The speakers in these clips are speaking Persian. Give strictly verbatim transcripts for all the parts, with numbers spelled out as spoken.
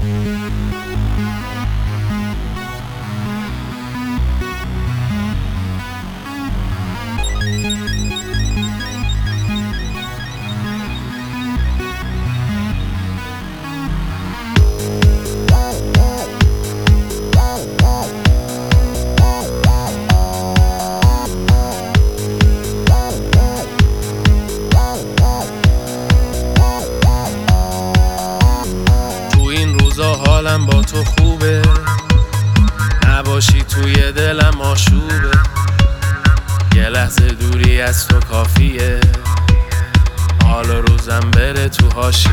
حالم با تو خوبه، نباشی توی دلم آشوبه، یه لحظه دوری از تو کافیه، حال و روزم بره تو حاشیه.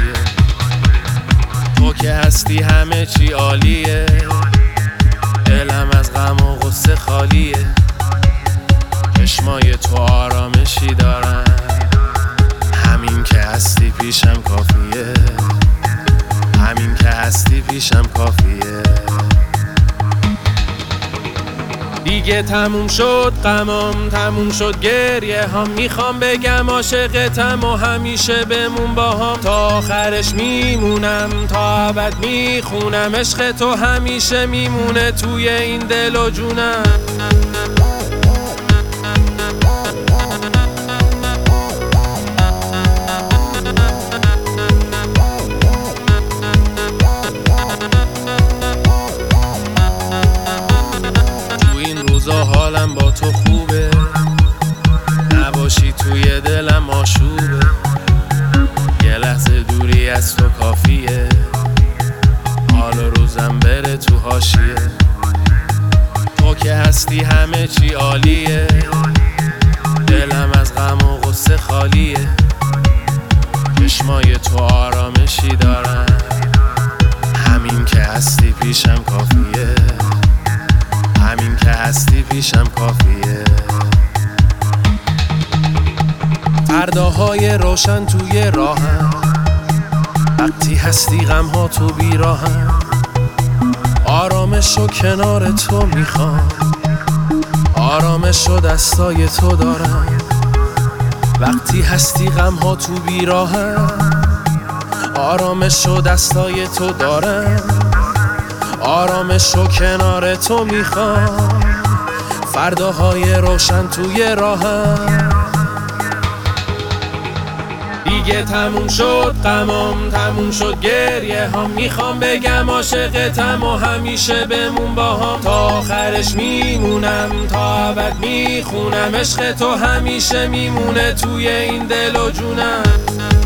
تو که هستی همه چی عالیه، دلم از غم و غصه خالیه، چشمای تو آرامشی دارن، همین که هستی پیشم کافیه، همین که هستی پیشم کافیه. دیگه تموم شد غمام، تموم شد گریه هم، میخوام بگم عاشقتم و همیشه بمون با هم، تا آخرش میمونم، تا ابد میخونم، عشق تو همیشه میمونه توی این دل و جونم. حالم با تو خوبه، نباشی توی دلم آشوبه، یه لحظه دوری از تو کافیه، حال و روزم بره تو حاشیه. تو که هستی همه چی عالیه، دلم از غم و غصه خالیه، چشمای تو آرامشی دارن، همین که هستی پیشم کافیه، همین که هستی پیشم کافیه. فرداهای روشن توی راهم، وقتی هستی غمها تو بیراهم، آرامش و کنار تو میخوام، آرامش و دستای تو دارم، وقتی هستی غمها تو بیراهم، آرامش و دستای تو دارم، آرامش و کنار تو میخوام، فرداهای روشن توی راهم. دیگه تموم شد غمام، تموم شد گریه هم، میخوام بگم عاشقتم و همیشه بمون با هم، تا آخرش میمونم، تا ابد میخونم، عشق تو همیشه میمونه توی این دل و جونم.